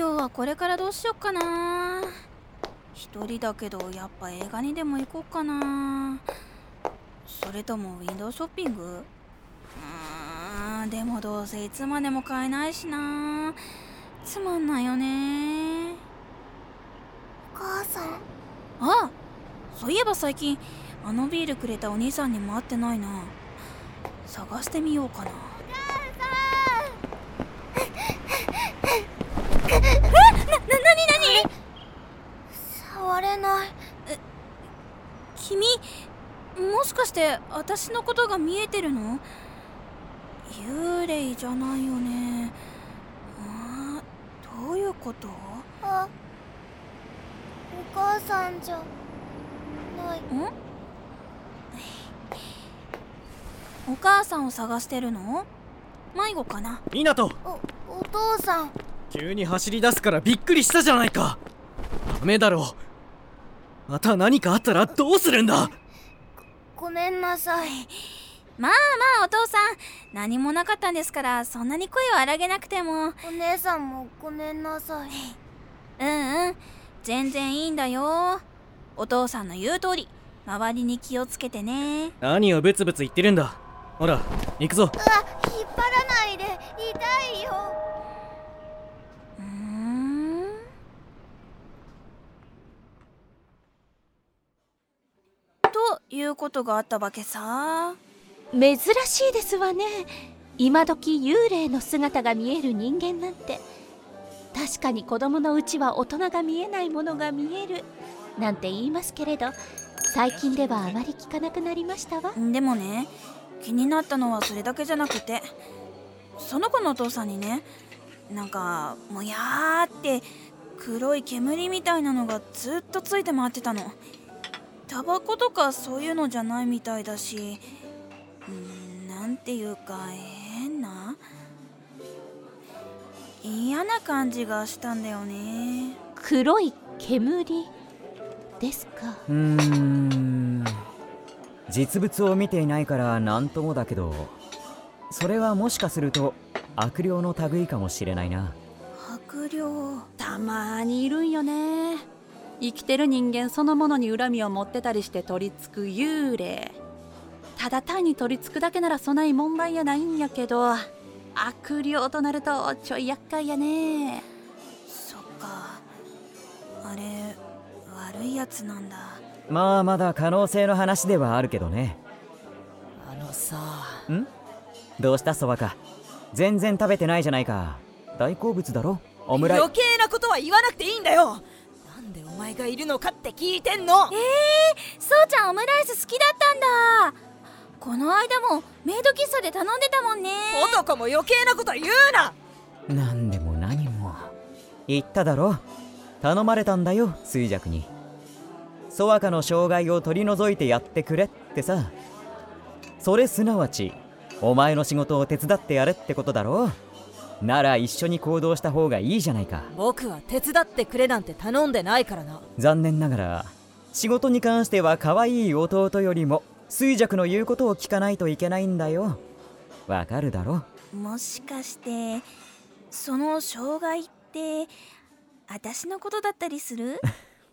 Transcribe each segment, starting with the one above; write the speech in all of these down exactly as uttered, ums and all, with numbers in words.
今日はこれからどうしよっかな。一人だけどやっぱ映画にでも行こうかな。それともウィンドウショッピング？うーん、でもどうせいつまでも買えないしな。つまんないよね。 お母さん。 あ、そういえば最近あのビールくれたお兄さんにも会ってないな。探してみようかな。 おえ、な、な、なになに？ 触れない。 え、君もしかして私のことが見えてるの？幽霊じゃないよね。あー、どういうこと？ あ、お母さんじゃない。 ん？お母さんを探してるの？迷子かな？ みなと、 お、お父さん。 急に走り出すからびっくりしたじゃないか。ダメだろう。また何かあったらどうするんだ。 ご、ごめんなさい。 まあまあお父さん、何もなかったんですからそんなに声を荒げなくても。 お姉さんもごめんなさい。 うんうん、全然いいんだよ。お父さんの言う通り周りに気をつけてね。 何をブツブツ言ってるんだ。ほら行くぞ。 うわ、引っ張らないで、痛いよ。 うーん、ということがあったわけさ。 珍しいですわね。今時幽霊の姿が見える人間なんて。確かに子供のうちは大人が見えないものが見えるなんて言いますけれど、最近ではあまり聞かなくなりましたわ。 でもね、気になったのはそれだけじゃなくて、その子のお父さんにね、なんかもやーって黒い煙みたいなのがずっとついて回ってたの。タバコとかそういうのじゃないみたいだし、うーん、なんていうか変な嫌な感じがしたんだよね。 黒い煙ですか。 うーん、実物を見ていないから何ともだけど、それはもしかすると悪霊の類かもしれないな。 悪霊。 たまーにいるんよね。生きてる人間そのものに恨みを持ってたりして取り付く幽霊。ただ単に取り付くだけならそない問題やないんやけど、悪霊となるとちょい厄介やね。 そっか、あれ悪いやつなんだ。 まあまだ可能性の話ではあるけどね。 あのさ、 ん？どうしたそばか。全然食べてないじゃないか。大好物だろオムライ。 余計なことは言わなくていいんだよ。なんでお前がいるのかって聞いてんの。 えー、そうちゃんオムライス好きだったんだ。この間もメイド喫茶で頼んでたもんね。 男も余計なこと言うな。 なんでも何も言っただろ。頼まれたんだよ衰弱に。ソワカの障害を取り除いてやってくれってさ。それすなわちお前の仕事を手伝ってやれってことだろ。なら一緒に行動した方がいいじゃないか。 僕は手伝ってくれなんて頼んでないからな。 残念ながら仕事に関しては可愛い弟よりも衰弱の言うことを聞かないといけないんだよ。わかるだろ。 もしかしてその障害って私のことだったりする？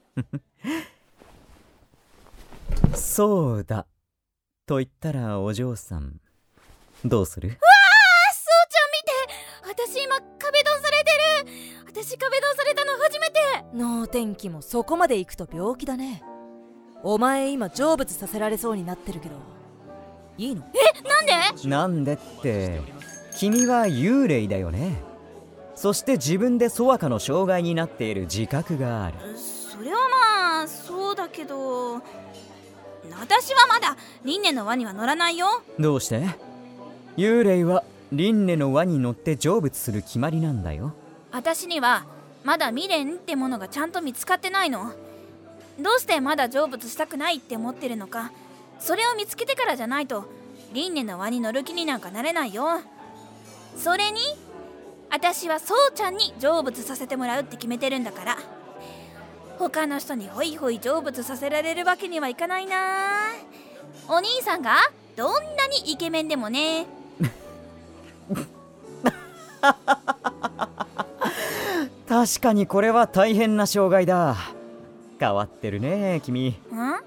そうだと言ったらお嬢さんどうする？ わあ、そうちゃん見て、私今壁ドンされてる。私壁ドンされたの初めて。 脳天気もそこまで行くと病気だね。お前今成仏させられそうになってるけどいいの？ え、なんで？ なんでって君は幽霊だよね。そして自分でソワカの障害になっている自覚がある。 それはまあそうだけど、私はまだ輪廻の輪には乗らないよ。 どうして？幽霊は輪廻の輪に乗って成仏する決まりなんだよ。 私にはまだ未練ってものがちゃんと見つかってないの。どうしてまだ成仏したくないって思ってるのか、それを見つけてからじゃないと輪廻の輪に乗る気になんかなれないよ。それに私はそうちゃんに成仏させてもらうって決めてるんだから、他の人にホイホイ成仏させられるわけにはいかないな。お兄さんがどんなにイケメンでもね。 確かにこれは大変な障害だ。変わってるね君。 ん？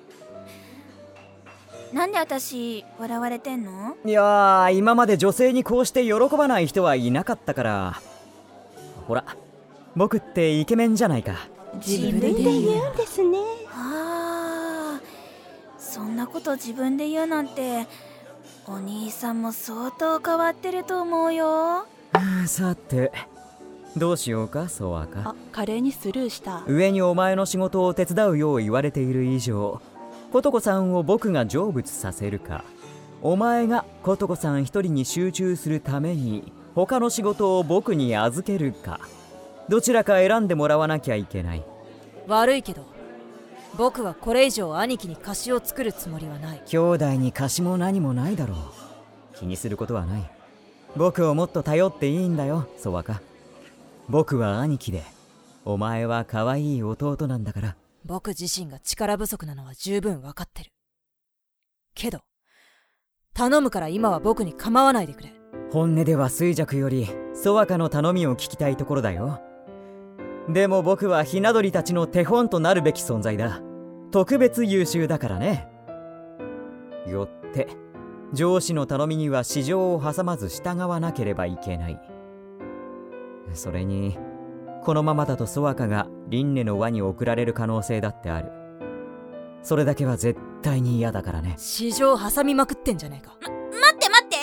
なんで私笑われてんの？ いやー、今まで女性にこうして喜ばない人はいなかったから。ほら、僕ってイケメンじゃないか。 自分で言うんですね。 ああ、そんなこと自分で言うなんて、お兄さんも相当変わってると思うよ。 さてどうしようかソワカ。 あ、華麗にスルーした。 上にお前の仕事を手伝うよう言われている以上、ことこさんを僕が成仏させるか、お前がことこさん一人に集中するために他の仕事を僕に預けるか、どちらか選んでもらわなきゃいけない。 悪いけど僕はこれ以上兄貴に貸しを作るつもりはない。 兄弟に貸しも何もないだろう。気にすることはない。僕をもっと頼っていいんだよソワカ。僕は兄貴で、お前は可愛い弟なんだから。 僕自身が力不足なのは十分分かってるけど、頼むから今は僕に構わないでくれ。 本音では衰弱よりソワカの頼みを聞きたいところだよ。でも僕はひな鳥たちの手本となるべき存在だ。特別優秀だからね。よって上司の頼みには私情を挟まず従わなければいけない。それにこのままだとソワカが輪廻の輪に送られる可能性だってある。それだけは絶対に嫌だからね。 市場挟みまくってんじゃねえか。 ま、待って待って、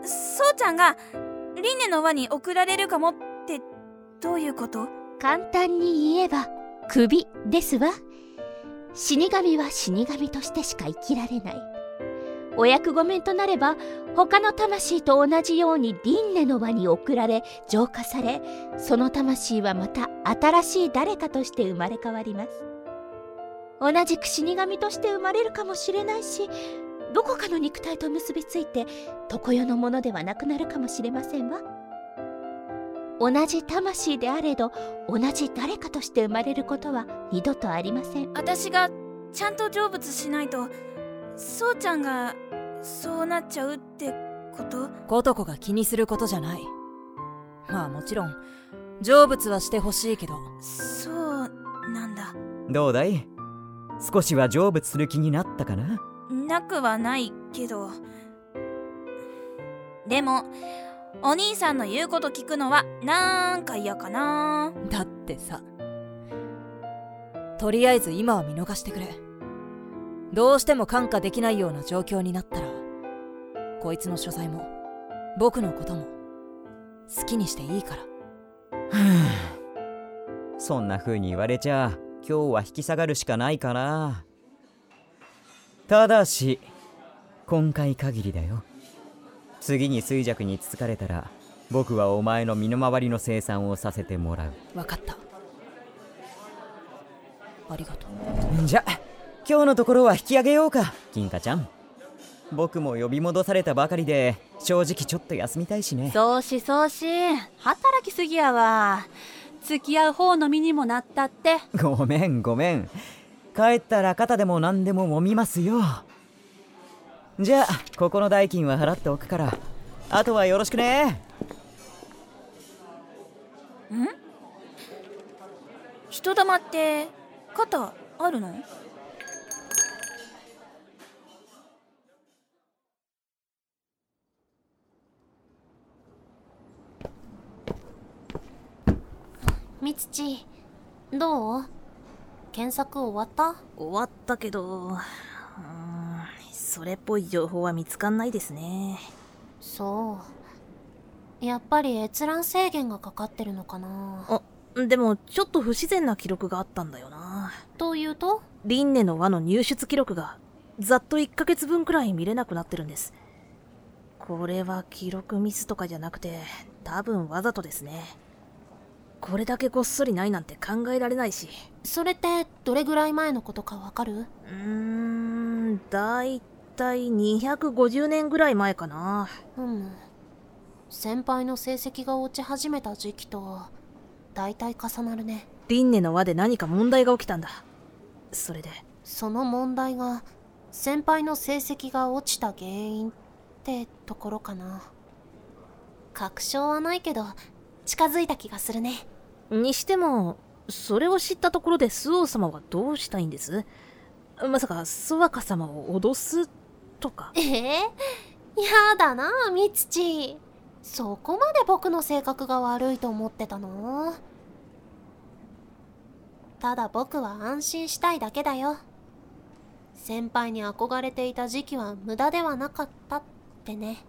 そうちゃんが輪廻の輪に送られるかもってどういうこと？ 簡単に言えば首ですわ。死神は死神としてしか生きられない。お役御免となれば他の魂と同じように輪廻の輪に送られ浄化され、その魂はまた新しい誰かとして生まれ変わります。同じく死神として生まれるかもしれないし、どこかの肉体と結びついて常世のものではなくなるかもしれませんわ。同じ魂であれど同じ誰かとして生まれることは二度とありません。 私がちゃんと成仏しないとそうちゃんがそうなっちゃうってこと？ ことこが気にすることじゃない。まあもちろん成仏はしてほしいけど。 そうなんだ。 どうだい？少しは成仏する気になったかな？ なくはないけど、でもお兄さんの言うこと聞くのはなんか嫌かな。 だってさ、とりあえず今は見逃してくれ。どうしても看過できないような状況になったら、こいつの所在も僕のことも好きにしていいから。 そんな風に言われちゃ今日は引き下がるしかないかな。ただし今回限りだよ。次に衰弱につつかれたら僕はお前の身の回りの生産をさせてもらう。 分かった、ありがとう。じゃ今日のところは引き上げようか金華ちゃん。僕も呼び戻されたばかりで正直ちょっと休みたいしね。 そうしそうし、働きすぎやわ。付き合う方の身にもなったって。 ごめんごめん、帰ったら肩でも何でも揉みますよ。じゃあここの代金は払っておくからあとはよろしくね。 ん？人玉って肩あるの？ みつち、どう？検索終わった？ 終わったけど、うーん、それっぽい情報は見つかんないですね。 そう。やっぱり閲覧制限がかかってるのかな。 あ、でもちょっと不自然な記録があったんだよな。 というと？ 輪廻の輪の入出記録がざっといっかげつぶんくらい見れなくなってるんです。これは記録ミスとかじゃなくて多分わざとですね。これだけごっそりないなんて考えられないし。 それってどれぐらい前のことかわかる？ うーん、だいたいにひゃくごじゅうねんぐらい前かな。 うん。先輩の成績が落ち始めた時期とだいたい重なるね。 輪廻の輪で何か問題が起きたんだ。それでその問題が先輩の成績が落ちた原因ってところかな。確証はないけど近づいた気がするね。 にしても、それを知ったところでスオ様はどうしたいんです？まさかソワカ様を脅すとか？ えー、やだなミツチ。そこまで僕の性格が悪いと思ってたの？ただ僕は安心したいだけだよ。先輩に憧れていた時期は無駄ではなかったってね。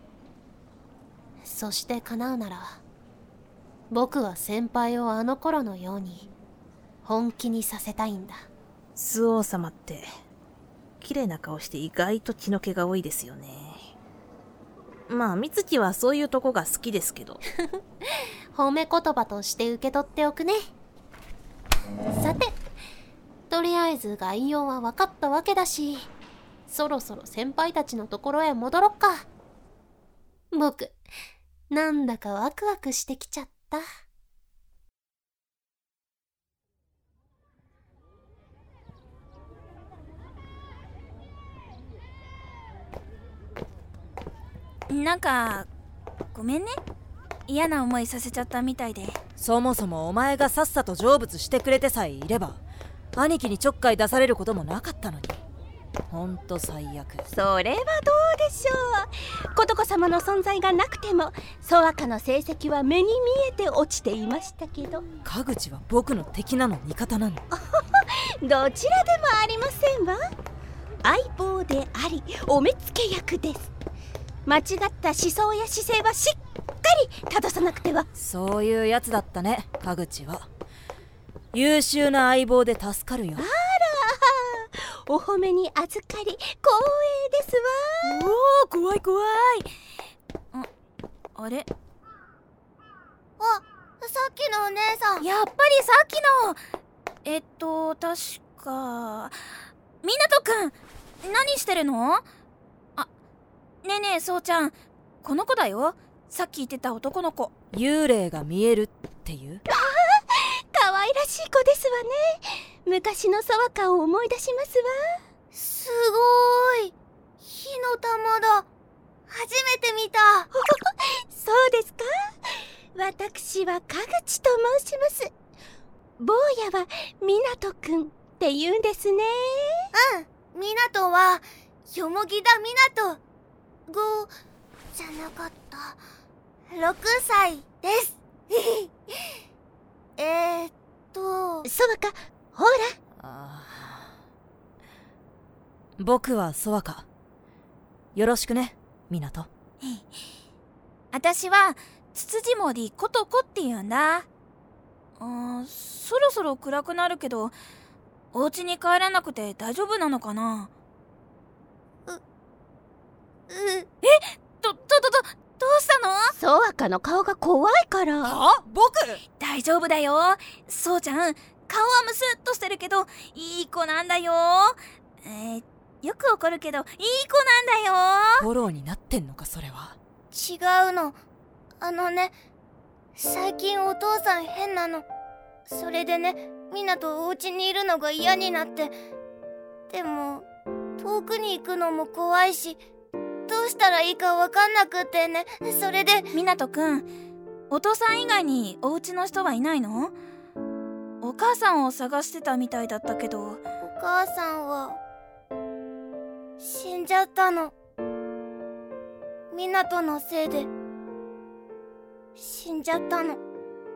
そして叶うなら、僕は先輩をあの頃のように本気にさせたいんだ。 スオ様って綺麗な顔して意外と血の気が多いですよね。まあ美月はそういうとこが好きですけど褒め言葉として受け取っておくね。さて、とりあえず概要は分かったわけだし、そろそろ先輩たちのところへ戻ろっか。僕なんだかワクワクしてきちゃった。 なんかごめんね、嫌な思いさせちゃったみたいで。 そもそもお前がさっさと成仏してくれてさえいれば兄貴にちょっかい出されることもなかったのに。ほんと最悪。 それはどうでしょう。琴子様の存在がなくてもソワカの成績は目に見えて落ちていましたけど。 カグチは僕の敵なの味方なの？ どちらでもありませんわ。相棒でありお目付け役です。間違った思想や姿勢はしっかり正さなくては。 そういうやつだったね、カグチは。優秀な相棒で助かるよ。 あら、お褒めに預かり光栄ですわ。 おー、怖い怖い。あ、あれ、 あ、さっきのお姉さん。 やっぱりさっきの。えっと確かみなとくん、何してるの？あ、ねえねえそうちゃん、この子だよ、さっき言ってた男の子。 幽霊が見えるっていう？ 可愛らしい子ですわね。昔のソワカを思い出しますわ。 すごーい、火の玉だ。初めて見た。 そうですか。私はカグチと申します。坊やはみなとくんって言うんですね。 うん、みなとはよもぎだみなと。ごじゃなかった、ろくさいですえーっとソワカ、ほら。 あ、僕はソワカ。よろしくね、みなと。 私はツツジモリコトコって言うんだ。あー、そろそろ暗くなるけどお家に帰らなくて大丈夫なのかな？ う、う、 え、ど、ど、ど、ど、どうしたの？ ソワカの顔が怖いから。 は？僕？ 大丈夫だよ、そうちゃん。顔はムスッとしてるけどいい子なんだよ。えー、よく怒るけどいい子なんだよ。 フォローになってんのか、それは。 違うの。あのね、最近お父さん変なの。それでね、みんなとお家にいるのが嫌になって。でも遠くに行くのも怖いし、どうしたらいいかわかんなくってね。それで。 みなとくん、お父さん以外にお家の人はいないの？お母さんを探してたみたいだったけど。 お母さんは死んじゃったの。みなとのせいで死んじゃったの。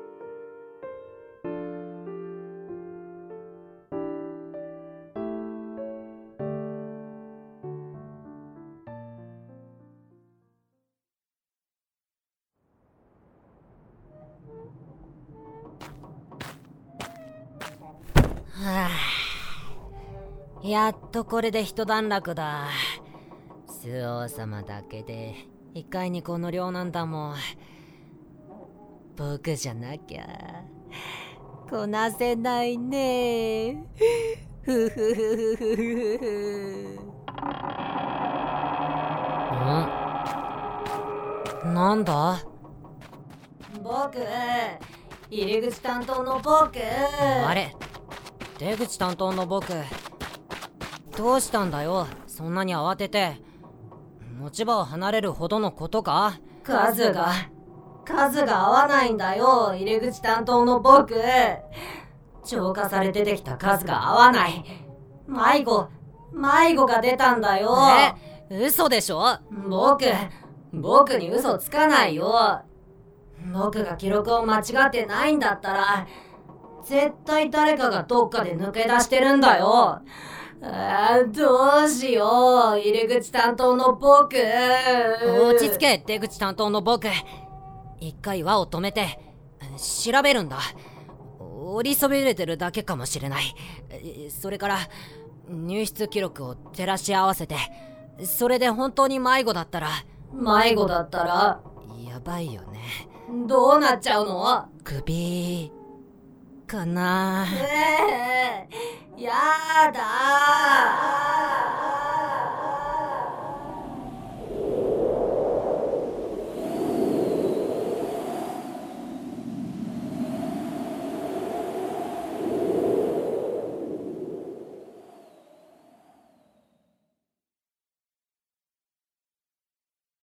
はあ、やっとこれで一段落だ。スオ様だけでいかにこの量なんだもん。僕じゃなきゃこなせないね。ふふふふふふふ。ん？なんだ？僕、入り口担当の僕。あれ、出口担当の僕。どうしたんだよ、そんなに慌てて。持ち場を離れるほどのことか？数が数が合わないんだよ、入り口担当の僕。浄化され出てきた数が合わない。迷子迷子が出たんだよ。 え、嘘でしょ。 僕僕に嘘つかないよ。僕が記録を間違ってないんだったら絶対誰かがどっかで抜け出してるんだよ。あー、どうしよう、入り口担当の僕。 落ち着け、出口担当の僕。一回輪を止めて調べるんだ。折りそびれてるだけかもしれない。それから入室記録を照らし合わせて、それで本当に迷子だったら迷子だったらやばいよね。 どうなっちゃうの？ 首かな。 えー、やだー。